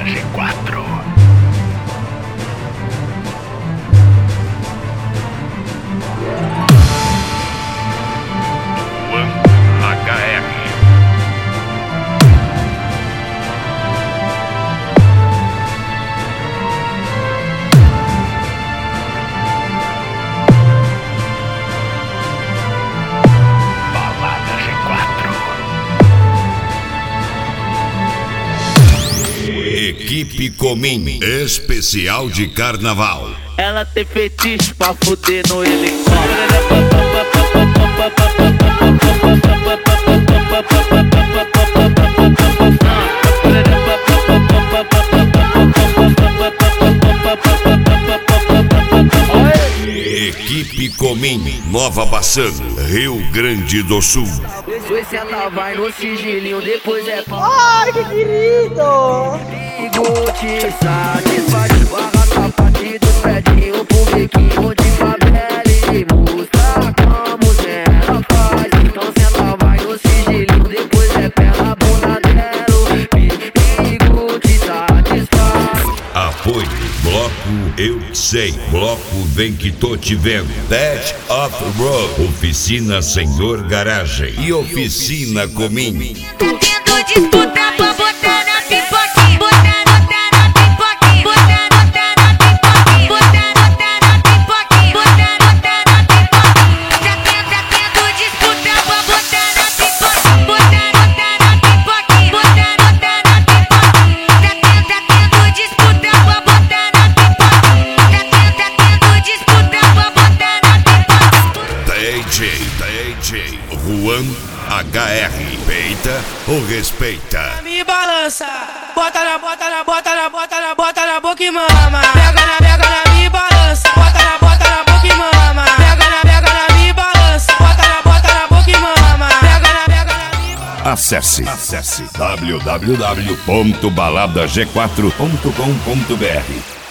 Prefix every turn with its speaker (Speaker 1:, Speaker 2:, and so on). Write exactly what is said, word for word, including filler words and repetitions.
Speaker 1: G quatro. H R. Balada G quatro.
Speaker 2: Equipe Comim, especial de carnaval.
Speaker 3: Ela tem fetiche pra fuder no helicóptero.
Speaker 2: Equipe Comim, Nova Baçã, Rio Grande do Sul.
Speaker 3: Depois ela vai no sigilinho, depois é pau.
Speaker 4: Ai, que querido!
Speaker 3: Ligo, te satisfaz, barra sapatinho do predinho pro biquinho de favela e mostra como ela faz. Então se ela vai no sigilinho, depois é pela bunda dela. Ligo, te satisfaz.
Speaker 2: Apoio, Bloco Eu Sei, Bloco Vem Que Tô Te Vendo, Dead of Road, Oficina Senhor Garagem e Oficina Comim.
Speaker 5: Tô vendo disputa pra botar na pipoquinha, botar, botar na pipoquinha, botar, botar na pipoquinha, botar, botar na pipoquinha, botar, botar na pipoquinha. Tá tendo, tá tendo disputa pra botar na pipoquinha, botar, botar na pipoquinha, botar, botar na pipoquinha. Tá tendo, tá tendo disputa pra botar na pipoquinha, tá tendo, tá tendo disputa pra botar na pipoquinha.
Speaker 2: D J, D J, Juan H R, peita ou respeita?
Speaker 6: Me balança, bota na, bota na, bota na, bota na, bota na boca e mama. Pega na, pega na, me balança, bota na, bota na boca e mama. Pega na, pega na, me balança, bota na, bota na boca e mama. Pega na, pega na, me balança.
Speaker 2: Acesse, acesse w w w ponto balada g quatro ponto com ponto b r.